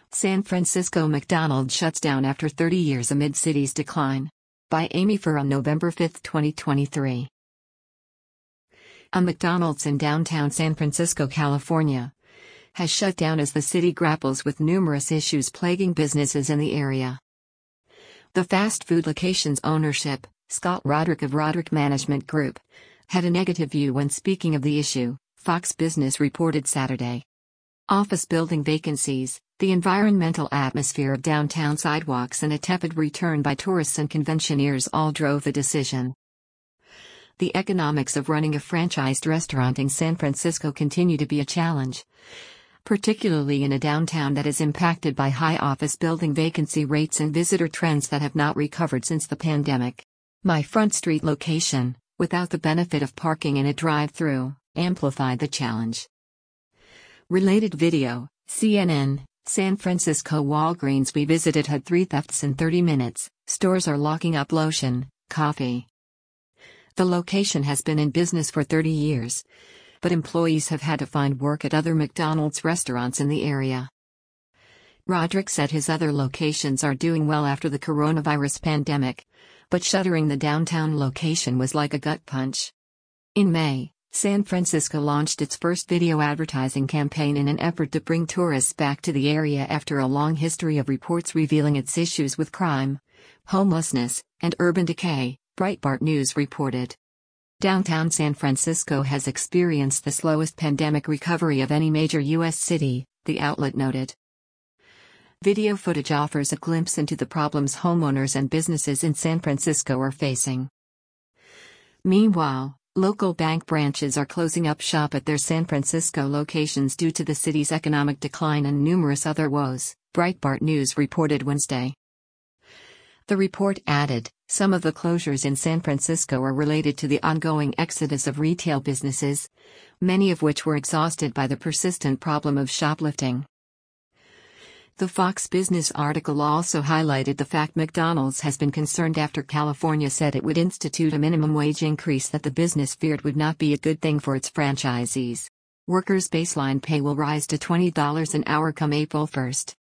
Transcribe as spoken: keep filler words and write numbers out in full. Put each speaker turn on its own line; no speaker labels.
San Francisco McDonald's shuts down after thirty years amid city's decline. By Amy Furr on November fifth, twenty twenty-three. A McDonald's in downtown San Francisco, California, has shut down as the city grapples with numerous issues plaguing businesses in the area. The fast food location's ownership, Scott Roderick of Roderick Management Group, had a negative view when speaking of the issue, Fox Business reported Saturday. Office building vacancies, the environmental atmosphere of downtown sidewalks, and a tepid return by tourists and conventioneers all drove the decision. The economics of running a franchised restaurant in San Francisco continue to be a challenge, particularly in a downtown that is impacted by high office building vacancy rates and visitor trends that have not recovered since the pandemic. My Front Street location, without the benefit of parking and a drive-through, amplified the challenge. Related video, C N N, San Francisco Walgreens we visited had three thefts in thirty minutes, stores are locking up lotion, coffee. The location has been in business for thirty years, but employees have had to find work at other McDonald's restaurants in the area. Roderick said his other locations are doing well after the coronavirus pandemic, but shuttering the downtown location was like a gut punch. In May, San Francisco launched its first video advertising campaign in an effort to bring tourists back to the area after a long history of reports revealing its issues with crime, homelessness, and urban decay, Breitbart News reported. Downtown San Francisco has experienced the slowest pandemic recovery of any major U S city, the outlet noted. Video footage offers a glimpse into the problems homeowners and businesses in San Francisco are facing. Meanwhile, local bank branches are closing up shop at their San Francisco locations due to the city's economic decline and numerous other woes, Breitbart News reported Wednesday. The report added, some of the closures in San Francisco are related to the ongoing exodus of retail businesses, many of which were exhausted by the persistent problem of shoplifting. The Fox Business article also highlighted the fact McDonald's has been concerned after California said it would institute a minimum wage increase that the business feared would not be a good thing for its franchisees. Workers' baseline pay will rise to twenty dollars an hour come April first.